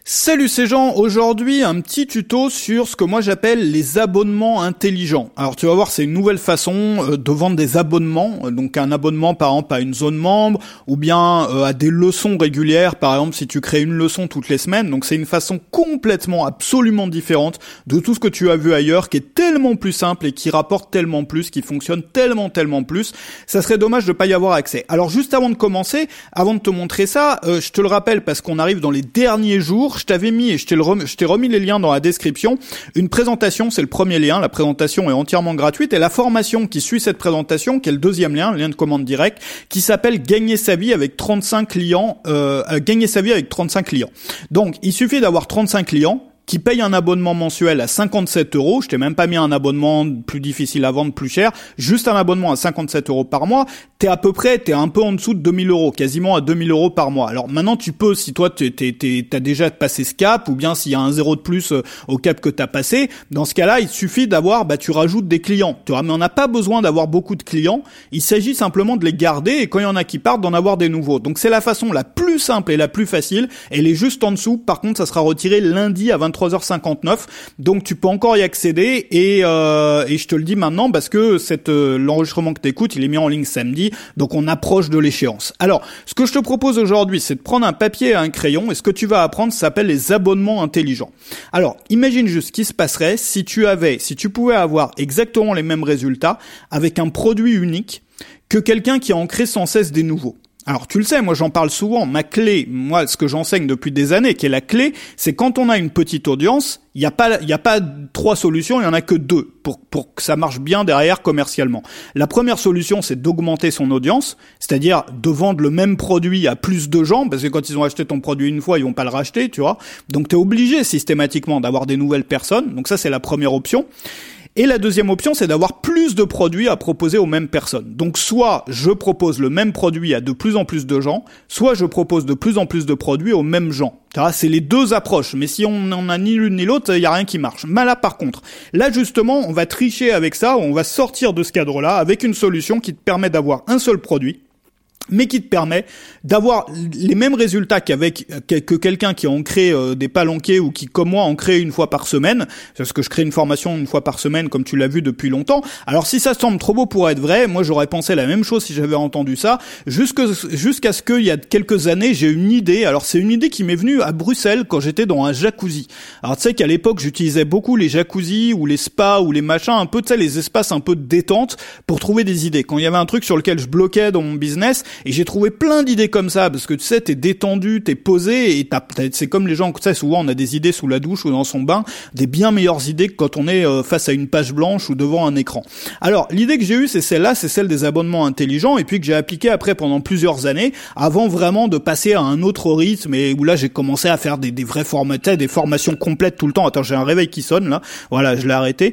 Salut c'est Jean, aujourd'hui un petit tuto sur ce que moi j'appelle les abonnements intelligents. Alors tu vas voir, c'est une nouvelle façon de vendre des abonnements, donc un abonnement par exemple à une zone membre ou bien à des leçons régulières, par exemple si tu crées une leçon toutes les semaines. Donc c'est une façon complètement, absolument différente de tout ce que tu as vu ailleurs, qui est tellement plus simple et qui rapporte tellement plus, qui fonctionne tellement plus. Ça serait dommage de pas y avoir accès. Alors juste avant de commencer, avant de te montrer ça, je te le rappelle parce qu'on arrive dans les derniers jours. Je t'avais mis et je t'ai remis les liens dans la description. Une présentation, c'est le premier lien. La présentation est entièrement gratuite et la formation qui suit cette présentation, qui est le deuxième lien, le lien de commande direct, qui s'appelle Gagner sa vie avec 35 clients. Gagner sa vie avec 35 clients. Donc, il suffit d'avoir 35 clients qui payent un abonnement mensuel à 57 €. Je t'ai même pas mis un abonnement plus difficile à vendre, plus cher. Juste un abonnement à 57 € par mois. T'es un peu en dessous de 2000 €, quasiment à 2000 € par mois. Alors maintenant, tu peux, si toi, t'as déjà passé ce cap, ou bien s'il y a un 0 de plus au cap que t'as passé, dans ce cas-là, il suffit d'avoir, tu rajoutes des clients. Tu vois, mais on n'a pas besoin d'avoir beaucoup de clients. Il s'agit simplement de les garder et quand il y en a qui partent, d'en avoir des nouveaux. Donc c'est la façon la plus simple et la plus facile. Elle est juste en dessous. Par contre, ça sera retiré lundi à 23h59, donc tu peux encore y accéder et je te le dis maintenant parce que l'enregistrement que t'écoutes, il est mis en ligne samedi, donc on approche de l'échéance. Alors, ce que je te propose aujourd'hui, c'est de prendre un papier et un crayon et ce que tu vas apprendre, ça s'appelle les abonnements intelligents. Alors, imagine juste ce qui se passerait si tu pouvais avoir exactement les mêmes résultats avec un produit unique que quelqu'un qui en crée sans cesse des nouveaux. Alors tu le sais, moi j'en parle souvent, ma clé, moi ce que j'enseigne depuis des années, qui est la clé, c'est quand on a une petite audience, il y a pas 3 solutions, il y en a que 2 pour que ça marche bien derrière commercialement. La première solution, c'est d'augmenter son audience, c'est-à-dire de vendre le même produit à plus de gens, parce que quand ils ont acheté ton produit une fois, ils vont pas le racheter, tu vois. Donc t'es obligé systématiquement d'avoir des nouvelles personnes, donc ça c'est la première option. Et la deuxième option, c'est d'avoir plus de produits à proposer aux mêmes personnes. Donc soit je propose le même produit à de plus en plus de gens, soit je propose de plus en plus de produits aux mêmes gens. C'est les deux approches, mais si on n'en a ni l'une ni l'autre, il n'y a rien qui marche. Mais là, par contre, là justement, on va tricher avec ça, on va sortir de ce cadre-là avec une solution qui te permet d'avoir un seul produit, mais qui te permet d'avoir les mêmes résultats que quelqu'un qui en crée des palanquets ou qui, comme moi, en crée une fois par semaine. Parce que je crée une formation une fois par semaine, comme tu l'as vu depuis longtemps. Alors, si ça semble trop beau pour être vrai, moi, j'aurais pensé la même chose si j'avais entendu ça. Jusqu'à ce qu'il y a quelques années, j'ai une idée. Alors, c'est une idée qui m'est venue à Bruxelles quand j'étais dans un jacuzzi. Alors, tu sais qu'à l'époque, j'utilisais beaucoup les jacuzzis ou les spas ou les machins, un peu, tu sais, les espaces un peu de détente pour trouver des idées. Quand il y avait un truc sur lequel je bloquais dans mon business, et j'ai trouvé plein d'idées comme ça, parce que tu sais, t'es détendu, t'es posé, et c'est comme les gens, tu sais, souvent on a des idées sous la douche ou dans son bain, des bien meilleures idées que quand on est face à une page blanche ou devant un écran. Alors, l'idée que j'ai eue, c'est celle-là, c'est celle des abonnements intelligents, et puis que j'ai appliqué après pendant plusieurs années, avant vraiment de passer à un autre rythme, et où là j'ai commencé à faire des vrais formats, des formations complètes tout le temps. Attends, j'ai un réveil qui sonne là, voilà, je l'ai arrêté.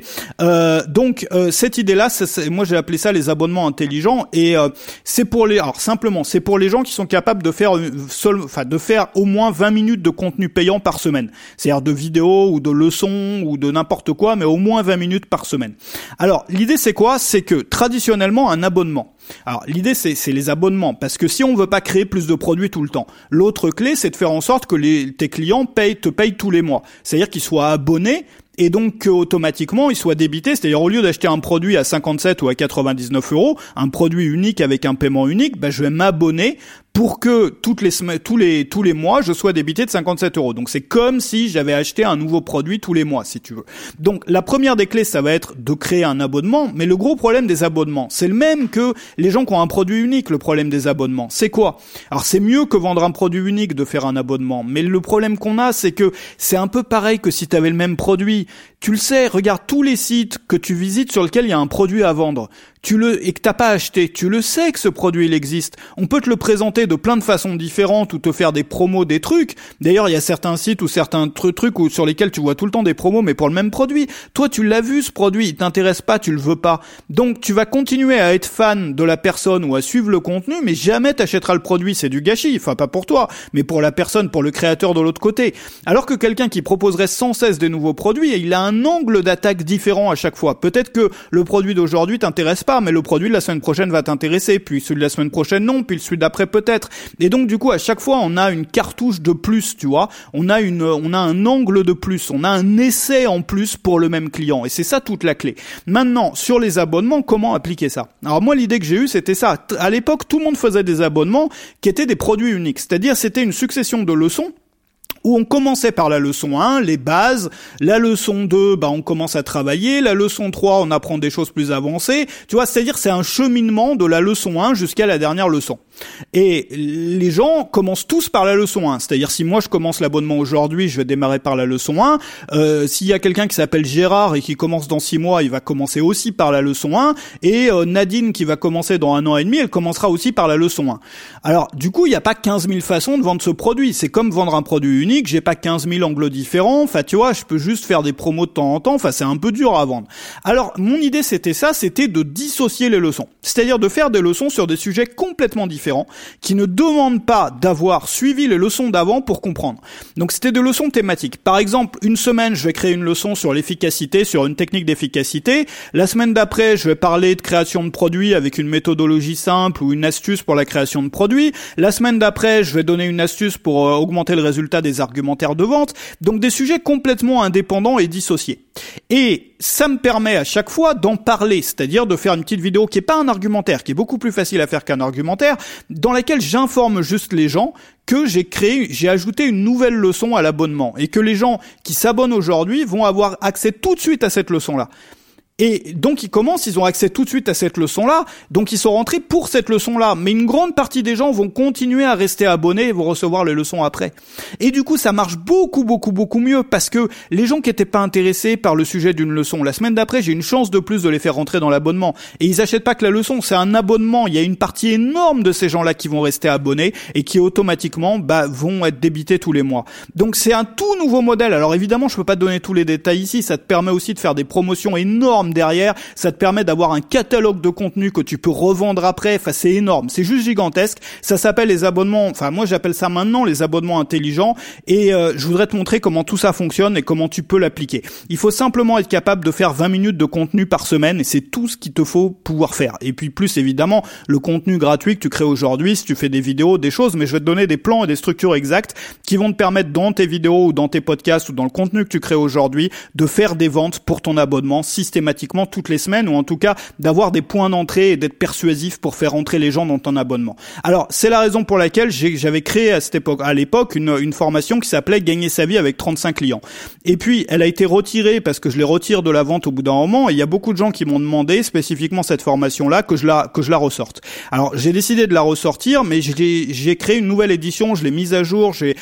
Donc cette idée-là, moi j'ai appelé ça les abonnements intelligents, et c'est pour les gens qui sont capables de faire au moins 20 minutes de contenu payant par semaine. C'est-à-dire de vidéos ou de leçons ou de n'importe quoi, mais au moins 20 minutes par semaine. Alors, l'idée c'est quoi? C'est que traditionnellement, un abonnement. Alors, l'idée c'est les abonnements, parce que si on veut pas créer plus de produits tout le temps, l'autre clé c'est de faire en sorte que tes clients te payent tous les mois. C'est-à-dire qu'ils soient abonnés, et donc qu'automatiquement il soit débité, c'est-à-dire au lieu d'acheter un produit à 57 ou à 99 €, un produit unique avec un paiement unique, je vais m'abonner pour que tous les mois je sois débité de 57 €. Donc c'est comme si j'avais acheté un nouveau produit tous les mois, si tu veux. Donc la première des clés, ça va être de créer un abonnement, mais le gros problème des abonnements, c'est le même que les gens qui ont un produit unique. Le problème des abonnements, c'est quoi? Alors c'est mieux que vendre un produit unique de faire un abonnement, mais le problème qu'on a, c'est que c'est un peu pareil que si tu avais le même produit. Tu le sais, regarde tous les sites que tu visites sur lesquels il y a un produit à vendre. Et que t'as pas acheté, tu le sais que ce produit il existe. On peut te le présenter de plein de façons différentes ou te faire des promos, des trucs. D'ailleurs, il y a certains sites ou certains trucs sur lesquels tu vois tout le temps des promos, mais pour le même produit. Toi, tu l'as vu ce produit, il t'intéresse pas, tu le veux pas. Donc, tu vas continuer à être fan de la personne ou à suivre le contenu, mais jamais t'achèteras le produit. C'est du gâchis. Enfin, pas pour toi, mais pour la personne, pour le créateur de l'autre côté. Alors que quelqu'un qui proposerait sans cesse des nouveaux produits, il a un angle d'attaque différent à chaque fois. Peut-être que le produit d'aujourd'hui t'intéresse pas, pas, mais le produit de la semaine prochaine va t'intéresser, puis celui de la semaine prochaine non, puis celui d'après peut-être. Et donc du coup, à chaque fois, on a une cartouche de plus, tu vois. On a un angle de plus, on a un essai en plus pour le même client. Et c'est ça toute la clé. Maintenant, sur les abonnements, comment appliquer ça? Alors moi, l'idée que j'ai eue, c'était ça. À l'époque, tout le monde faisait des abonnements qui étaient des produits uniques. C'est-à-dire, c'était une succession de leçons où on commençait par la leçon 1, les bases, la leçon 2, on commence à travailler, la leçon 3, on apprend des choses plus avancées, tu vois, c'est-à-dire c'est un cheminement de la leçon 1 jusqu'à la dernière leçon. Et les gens commencent tous par la leçon 1, c'est-à-dire si moi je commence l'abonnement aujourd'hui, je vais démarrer par la leçon 1, s'il y a quelqu'un qui s'appelle Gérard et qui commence dans 6 mois, il va commencer aussi par la leçon 1, et Nadine qui va commencer dans 1 an et demi, elle commencera aussi par la leçon 1. Alors, du coup, il n'y a pas 15 000 façons de vendre ce produit, c'est comme vendre un produit unique, j'ai pas 15 000 angles différents, enfin tu vois, je peux juste faire des promos de temps en temps, enfin c'est un peu dur à vendre. Alors mon idée c'était de dissocier les leçons, c'est-à-dire de faire des leçons sur des sujets complètement différents, qui ne demandent pas d'avoir suivi les leçons d'avant pour comprendre. Donc c'était des leçons thématiques. Par exemple, une semaine je vais créer une leçon sur l'efficacité, sur une technique d'efficacité, la semaine d'après je vais parler de création de produits avec une méthodologie simple ou une astuce pour la création de produits, la semaine d'après je vais donner une astuce pour augmenter le résultat des argumentaires de vente, donc des sujets complètement indépendants et dissociés. Et ça me permet à chaque fois d'en parler, c'est-à-dire de faire une petite vidéo qui est pas un argumentaire, qui est beaucoup plus facile à faire qu'un argumentaire, dans laquelle j'informe juste les gens que j'ai ajouté une nouvelle leçon à l'abonnement et que les gens qui s'abonnent aujourd'hui vont avoir accès tout de suite à cette leçon-là. Et donc ils ont accès tout de suite à cette leçon-là, donc ils sont rentrés pour cette leçon-là. Mais une grande partie des gens vont continuer à rester abonnés et vont recevoir les leçons après. Et du coup, ça marche beaucoup mieux parce que les gens qui étaient pas intéressés par le sujet d'une leçon, la semaine d'après, j'ai une chance de plus de les faire rentrer dans l'abonnement. Et ils achètent pas que la leçon, c'est un abonnement. Il y a une partie énorme de ces gens-là qui vont rester abonnés et qui automatiquement vont être débités tous les mois. Donc c'est un tout nouveau modèle. Alors évidemment, je peux pas te donner tous les détails ici. Ça te permet aussi de faire des promotions énormes derrière, ça te permet d'avoir un catalogue de contenu que tu peux revendre après, enfin c'est énorme, c'est juste gigantesque, ça s'appelle les abonnements, enfin moi j'appelle ça maintenant les abonnements intelligents et je voudrais te montrer comment tout ça fonctionne et comment tu peux l'appliquer. Il faut simplement être capable de faire 20 minutes de contenu par semaine et c'est tout ce qu'il te faut pouvoir faire. Et puis plus évidemment, le contenu gratuit que tu crées aujourd'hui, si tu fais des vidéos, des choses, mais je vais te donner des plans et des structures exactes qui vont te permettre dans tes vidéos ou dans tes podcasts ou dans le contenu que tu crées aujourd'hui de faire des ventes pour ton abonnement systématiquement toutes les semaines ou en tout cas d'avoir des points d'entrée et d'être persuasif pour faire entrer les gens dans ton abonnement. Alors c'est la raison pour laquelle j'avais créé à l'époque une formation qui s'appelait Gagner sa vie avec 35 clients. Et puis elle a été retirée parce que je les retire de la vente au bout d'un moment et il y a beaucoup de gens qui m'ont demandé spécifiquement cette formation-là que je la ressorte. Alors j'ai décidé de la ressortir mais j'ai créé une nouvelle édition, je l'ai mise à jour, tu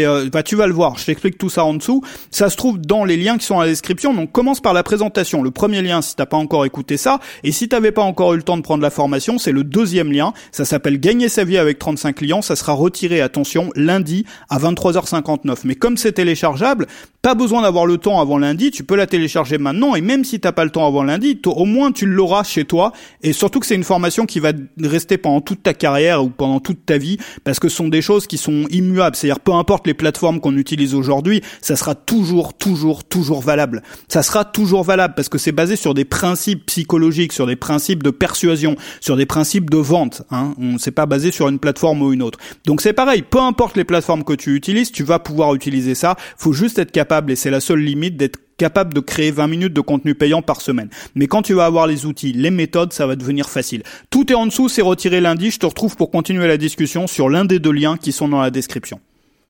vas le voir, je t'explique tout ça en dessous. Ça se trouve dans les liens qui sont dans la description. Donc commence par la présentation. Le premier lien si t'as pas encore écouté ça, et si t'avais pas encore eu le temps de prendre la formation, c'est le deuxième lien, ça s'appelle Gagner sa vie avec 35 clients, ça sera retiré, attention, lundi à 23h59. Mais comme c'est téléchargeable, pas besoin d'avoir le temps avant lundi, tu peux la télécharger maintenant, et même si t'as pas le temps avant lundi, au moins tu l'auras chez toi, et surtout que c'est une formation qui va rester pendant toute ta carrière ou pendant toute ta vie, parce que ce sont des choses qui sont immuables, c'est-à-dire peu importe les plateformes qu'on utilise aujourd'hui, ça sera toujours valable. Ça sera toujours valable, parce que c'est basé sur des principes psychologiques, sur des principes de persuasion, sur des principes de vente. C'est pas basé sur une plateforme ou une autre. Donc c'est pareil, peu importe les plateformes que tu utilises, tu vas pouvoir utiliser ça. Faut juste être capable, et c'est la seule limite, d'être capable de créer 20 minutes de contenu payant par semaine. Mais quand tu vas avoir les outils, les méthodes, ça va devenir facile. Tout est en dessous, c'est retiré lundi. Je te retrouve pour continuer la discussion sur l'un des deux liens qui sont dans la description.